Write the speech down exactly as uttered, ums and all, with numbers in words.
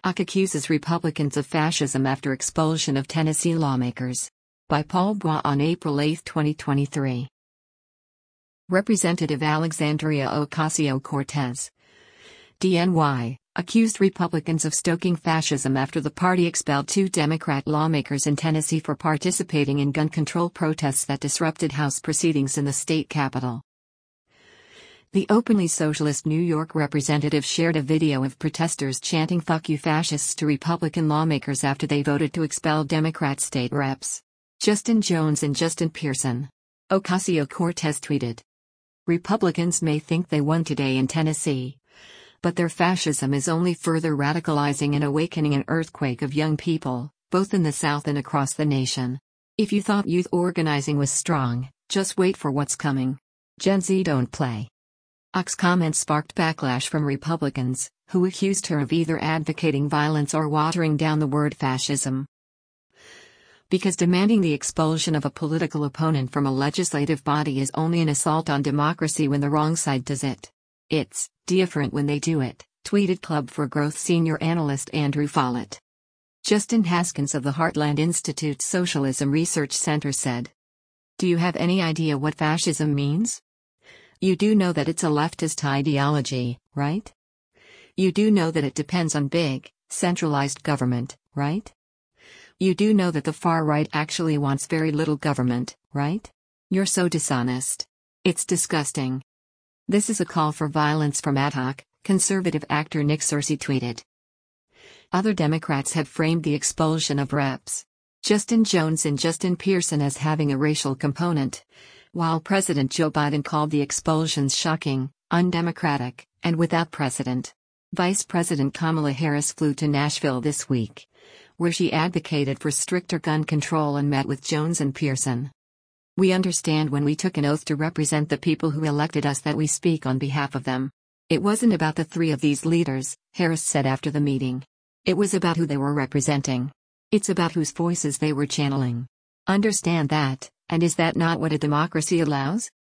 A C accuses Republicans of fascism after expulsion of Tennessee lawmakers. By Paul Bois on April eighth, twenty twenty-three. Representative Alexandria Ocasio-Cortez, D N Y, accused Republicans of stoking fascism after the party expelled two Democrat lawmakers in Tennessee for participating in gun control protests that disrupted House proceedings in the state capitol. The openly socialist New York representative shared a video of protesters chanting "Fuck you fascists" to Republican lawmakers after they voted to expel Democrat state reps Justin Jones and Justin Pearson. Ocasio-Cortez tweeted, "Republicans may think they won today in Tennessee, but their fascism is only further radicalizing and awakening an earthquake of young people, both in the South and across the nation. If you thought youth organizing was strong, just wait for what's coming. Gen Z don't play." Ock's comments sparked backlash from Republicans, who accused her of either advocating violence or watering down the word fascism. Because demanding the expulsion of a political opponent from a legislative body is only an assault on democracy when the wrong side does it. It's different when they do it, tweeted Club for Growth senior analyst Andrew Follett. Justin Haskins of the Heartland Institute's Socialism Research Center said, "Do you have any idea what fascism means? You do know that it's a leftist ideology, right? You do know that it depends on big, centralized government, right? You do know that the far right actually wants very little government, right? You're so dishonest. It's disgusting." This is a call for violence from ad hoc, conservative actor Nick Searcy tweeted. Other Democrats have framed the expulsion of Reps Justin Jones and Justin Pearson as having a racial component, while President Joe Biden called the expulsions shocking, undemocratic, and without precedent. Vice President Kamala Harris flew to Nashville this week, where she advocated for stricter gun control and met with Jones and Pearson. "We understand when we took an oath to represent the people who elected us that we speak on behalf of them. It wasn't about the three of these leaders," Harris said after the meeting. "It was about who they were representing. It's about whose voices they were channeling. Understand that, and is that not what a democracy allows?"